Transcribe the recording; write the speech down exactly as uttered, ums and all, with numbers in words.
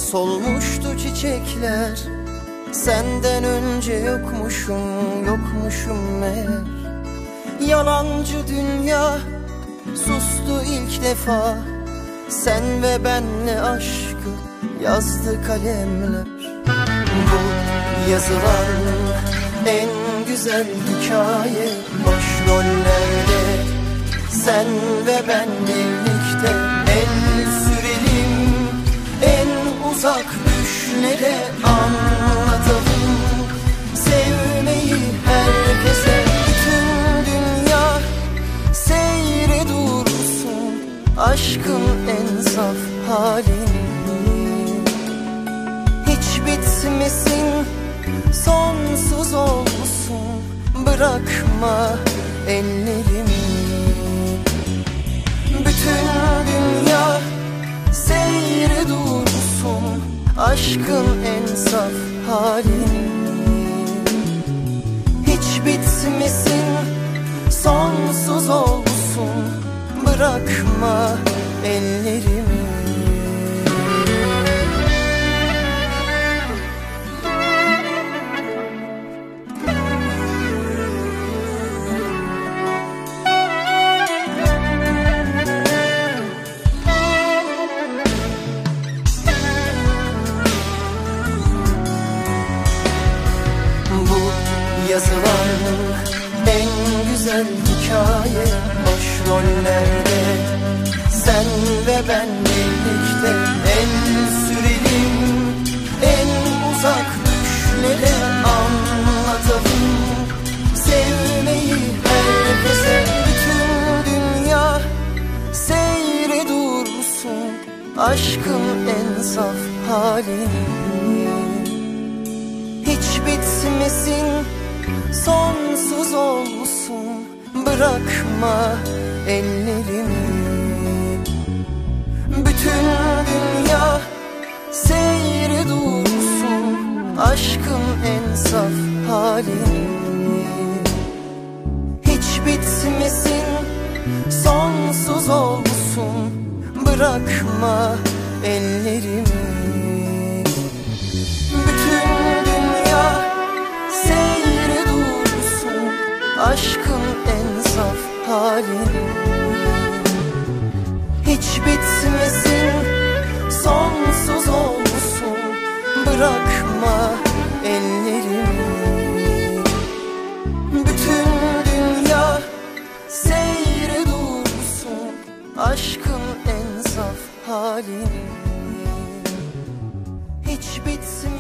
Solmuştu çiçekler, senden önce yokmuşum, yokmuşum meğer. Yalancı dünya sustu ilk defa, sen ve benle aşkı yazdı kalemler. Bu yazılan en güzel hikaye, başrollerde sen ve ben birlikte. El sürelim en uzak düşlere, anlatalım sevmeyi herkese. Bütün dünya seyre dursun aşkın en saf halini. Hiç bitmesin, sonsuz olsun, bırakma ellerimi. Bütün dünya seyre dursun aşkın en saf halini. Hiç bitmesin, sonsuz olsun, bırakma ellerimi. Yazılan en güzel hikaye, başrollerde sen ve ben birlikte. El sürelim en uzak düşlere, anlatalım sevmeyi herkese. Bütün dünya seyre dursun aşkın en saf halini. Hiç bitmesin, sonsuz olsun, bırakma ellerimi. Bütün dünya seyre dursun aşkın en saf halini. Hiç bitmesin, sonsuz olsun, bırakma ellerimi. Bütün dünya seyre dursun aşkın en saf halini. Hiç bitmesin, sonsuz olsun, bırakma ellerimi. Bütün dünya seyre dursun aşkın en saf halini. Hiç bitmesin,